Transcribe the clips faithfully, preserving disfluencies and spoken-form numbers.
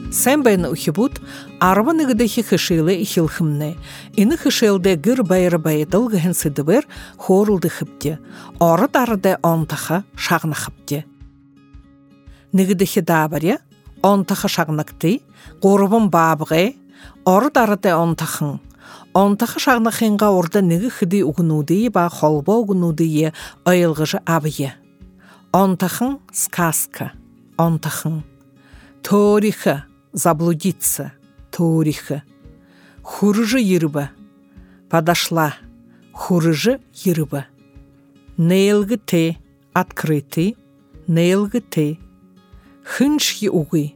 Сен бен ухибут, арба нигдехи хышилы ихилхымны. Ины хышилде гыр байры байдыл гэн сыдыбыр хорылды хыпте. Орыт арыды онтаха шағны хыпте. Нигдехи дабаря, онтаха шағнакты, ғорыбын бабығы, орыт арыды онтахын. Онтаха шағнақынға орда нигі хыды угнудыйы ба холба угнудыйы айылғыжы абые. Онтахын сказка, онтахын. Ториха, заблудиться, ториха. Хурыжы ерыба, подошла, хурыжы ерыба. Нейлгы те, открытый, нейлгы те. Хыншьи угы.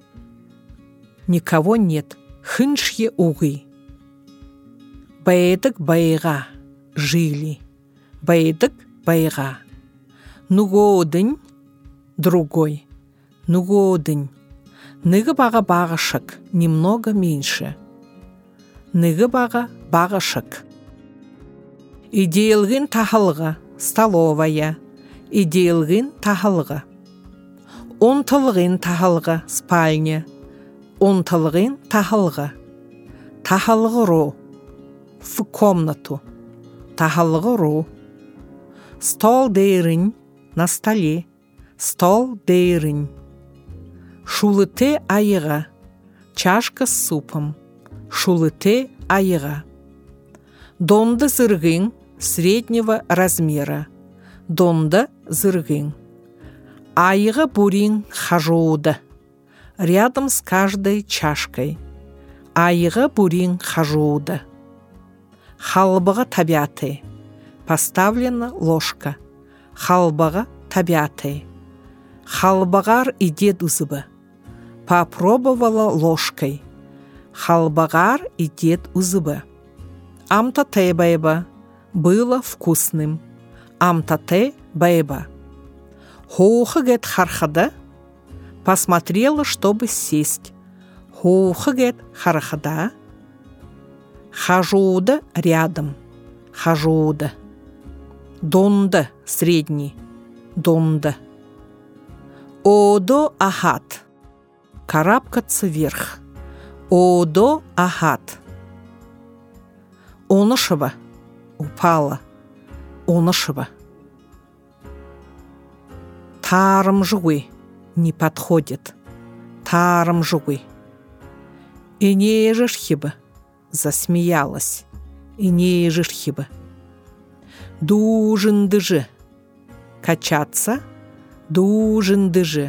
Никого нет, хыншьи угы. Баедык байга, жили. Баедык байга. Нугодынь, другой. Нугодынь. Ныгы бага багашык, немного меньше. Ныгы бага багашык. Иделгин тахалга, столовая. Иделгин тахалга. Онтылгин тахалга, спальня. Онтылгин тахалга. Тахалгыру. В комнату. Тахалгыру. Стол дейринь, на столе. Стол дейринь. Шулыте айыға. Чашка с супом. Шулыте айыға. Донды зыргын среднего размера. Донды зыргын. Айыға бурин хажоуда. Рядом с каждой чашкой. Айыға бурин хажоуда. Халбаға табиаты. Поставлена ложка. Халбаға табиаты. Халбагар идет узыбы. Попробовала ложкой. Халбагар идет узыбы. Амтате байба. Было вкусным. Амтате байба. Хоухагет хархада. Посмотрела, чтобы сесть. Хоухагет хархада. Хажуда рядом. Хажуда. Донда средний. Донда. Одо ахат. Карабкаться вверх. Одо ахат. Онышева. Упала. Онышева. Тарым жуй. Не подходит. Тарым жуй. И не ежешхиба. Засмеялась. И не ежешхиба. Дужындыжы. Качаться. Дужындыжы.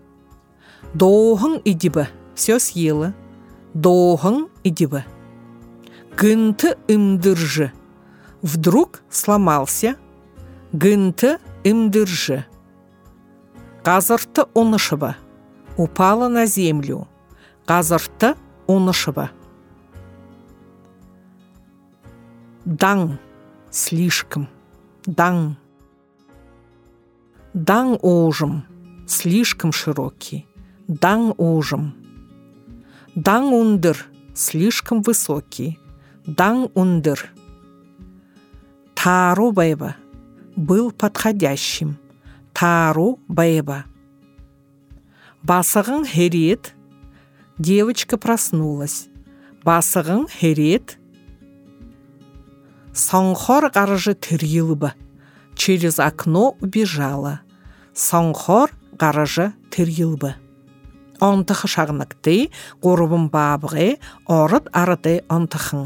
Доғын идибі. Все съела. Доғын идибі. Гынты имдыржы. Вдруг сломался. Гынты имдыржы. Қазырты онышыба. Упала на землю. Қазырты онышыба. Дан. Слишком. Дан. Дан ожим. Слишком широкий. Дан ожим. Дан ундыр. Слишком высокий. Дан ундыр. Тару байба. Был подходящим. Тару байба. Басығын херет. Девочка проснулась. Басығын херет. Соңхор гаражы тіргілбі. Через окно убежала. Соңхор гаражы тіргілбі. Онтықы шағнықты, ғорыбын бабығы, орыт арыды онтықын.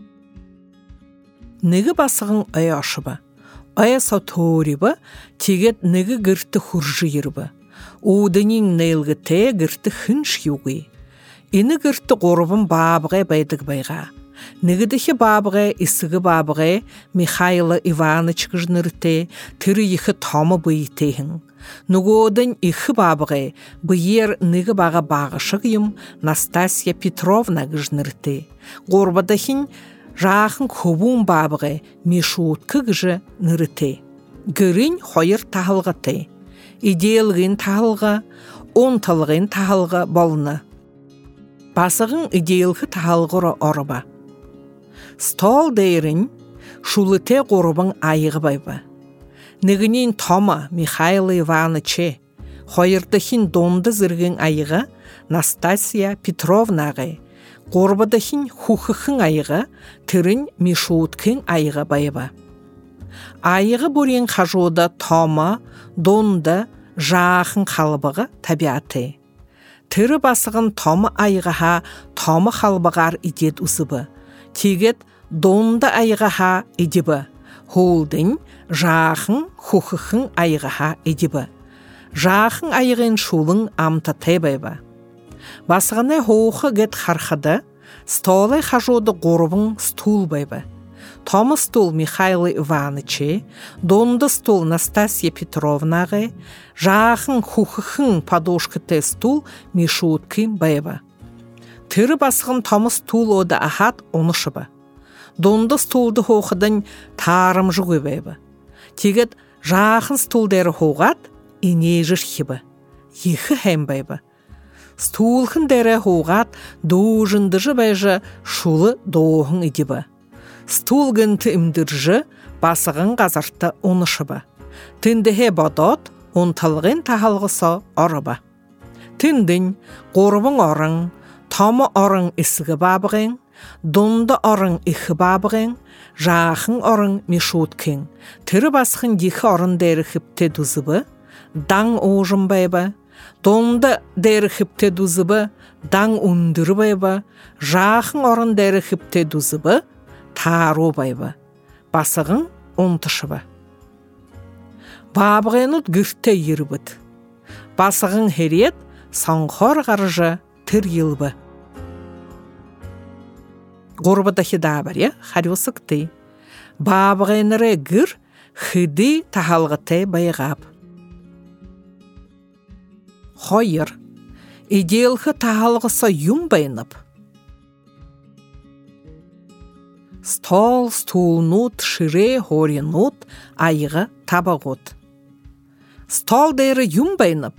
Нігі басығын ай ашыбы. Ай сауторибі, тегет нігі гірті хұржы ербі. Удынин нейлгі те гірті хынш юғы. Ині гірті ғорыбын бабығы байдық байға. Нігідіхі бабығы, ісігі бабығы, Михайло Иваныч кіжнірті, түрі ехі тамы бұйтейін. Нүгодын ихі бабығы, бұйер нігі баға бағышығым Настасья Петровна кіжнірті. Ғорбадахын жақын көбун бабығы, Мишуткі кіжі нірті. Гірін хойыр тағылғыты. Иделгін тағылға, онтылғын тағылға болыны. Басығын иделгі тағылғыры орыба. Стол дейрін шулыте ғорыбын айығы байбы. Нігінен Тома Михайло Иваныче Хойырдахин донды зірген айыға Настасия Петровнағы, Қорбадахин хухықын айыға Тірін Мишуткин айыға байыба. Айығы бөрен қажуыда тома, донды, жақын қалбығы табиаты. Тірі басығын тома айығаға тома қалбығар идет ұсыбы. Тегет донды айығаға идебі. Холдың жақын хухықын айығаға идебі. Жақын айығын шулың амта тайбайба. Басығына хоуқы гет харқады, столай қажуды ғорбың стул байба. Тома стул Михайлы Иванычы, донды стул Настасия Петровнағы, жақын хухықын подошкыты стул Мишуткин байба. Тірі басығын тома стул ода ахат онышыба. Донды стулды хоқыдың тарым жүгі байба. Тегет жақын стулдері хоғат, инежір хібі. Ехі хэм байба. Стулхын дәрі хоғат доғжындыжы байжы шулы доғын идебі. Стул гінті имдіржі басығын ғазарты онышыбы. Тіндіге бадат онталғын тахалғысы арыба. Тіндін қорбың арың, тамы арың ісігі бабығын, донды арың иқы бабығын, жақын арың Мишуткин. Тірі басығын дегі арың дәрі хіпте дүзібі, даң оғжын байба. Донды дәрі хіпте дүзібі, даң үндірі байба. Жақын арың дәрі хіпте дүзібі, тару байба. Басығын онтышыбы. Бабығынут гүртте ерібіт. Басығын херет саңқор ғарыжы тір елбі. Ғорбадахи дабар, я? Харюсыкты. Бабығыныры гүр хыды тахалғыты байғап. Хойыр, иделхы тахалғыса юм байынып. Стол, стулнут, шире, хоринут, айығы табағут. Стол дәрі юм байынып.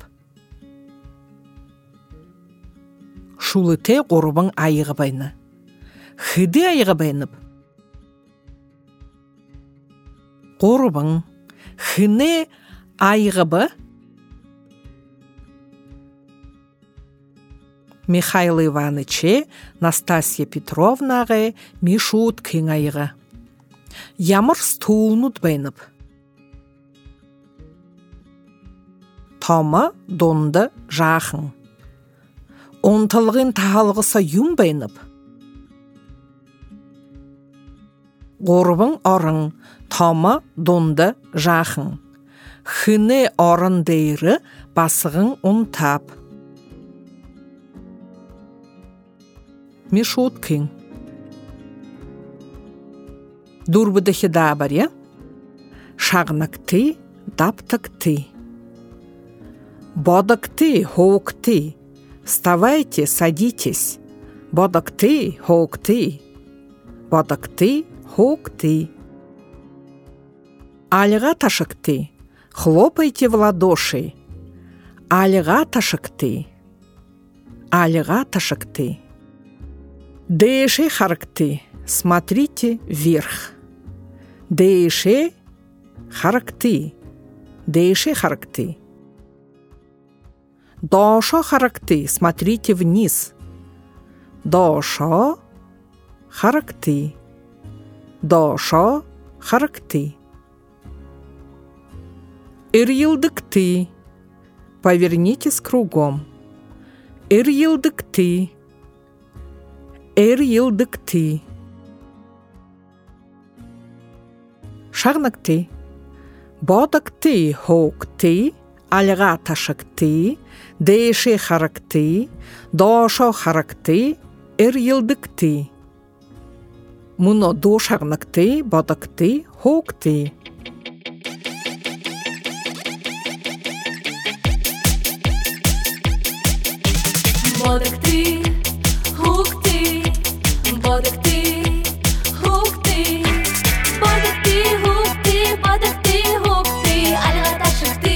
Шулыте ғорбың айығы байны. Хыды айығы байынып. Ғорбың хыны айығы бы. Михайлы Иванычы, Настасия Петровнағы, Мишуткин айығы. Ямыр стулнут байынып. Тома донды жақын. Онтылғын тағалғыса юм байынып. Ғорбың арың, тома донды жақын. Хыны арын дейірі басығын онтап. Мишуткин. Дурбыдахи дабар, я? Шағнакты, даптакты. Бодакты, хоукты. Вставайте, садитесь. Бодакты, хоукты. Бодакты, хоукты. Алиға ташыкты. Хлопайте в ладоши. Алиға ташыкты. Алиға ташыкты. Дэши характы. Смотрите вверх. Дэши характы. Дэши характы. Дошо характы. Смотрите вниз. Дошо характы. Дошо характы. Ир-йылдыкты. Повернитесь кругом. Ир-йылдыкты. Ир-йылдыкты. Шағнакты. Бодакты, хоукты. Алиға ташыкты. Дэши характы. Дошо характы. Ир-йылдыкты. Мұны до шағнакты, бодакты, хоукты. Бодакты, хоукты, бодакты, хоукты, бодакты, хоукты, бодакты, хоукты, алиға ташыкты.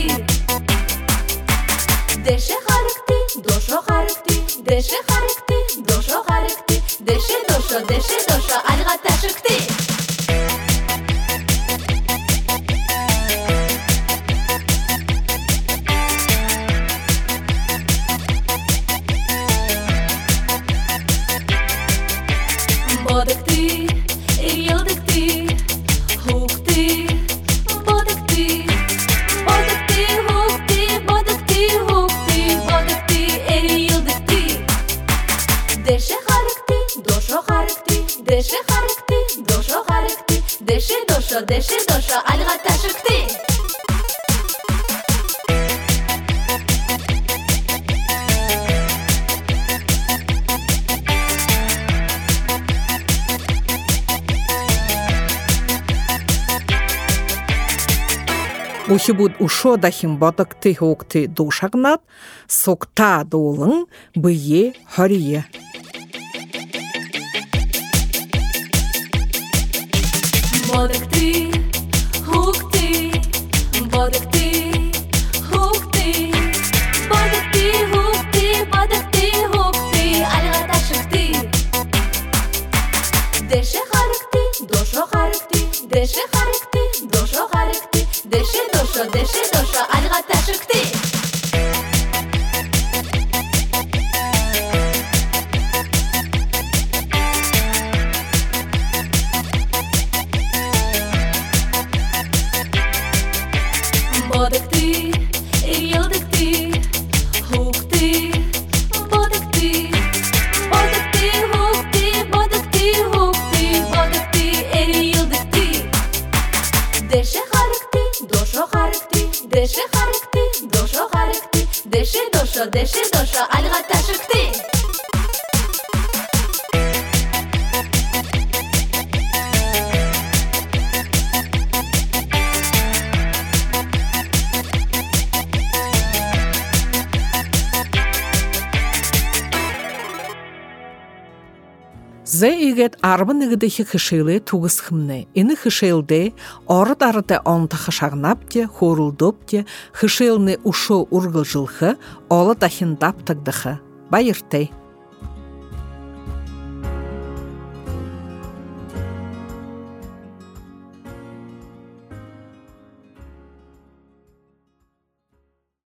Дэши характы, дошо характы, дэши характы, дошо характы, дэши дошо, дэши дошо, алиға ташыкты. Бухибуд ушо дахин бодакты хокты душагнат, сокта долын бые харие. Бодакты, хокты, бодакты, хокты, бодакты, хокты, бодакты, хокты, альга ташыкты. Деше харыкты, дошо харыкты, деше харыкты, дошо харыкты, деше дошо, деше дошо, альга ташыкты. Бодакты, йылдыкты, хукты, бодакты, бодакты, хукты, бодакты, хукты, бодакты, йылдыкты. Деше харыкты, дошо харыкты, деше харыкты, дошо харыкты, деше дошо, деше дошо, альга ташыкты. Зе игет арбан игдехи хышилы тугыс хымны. Ины хышилде орыт арыты онта хышагнапте, хорулдопте, хышилны ушо ургыл жылхы, олы дахин даптагдыхы. Байыртай.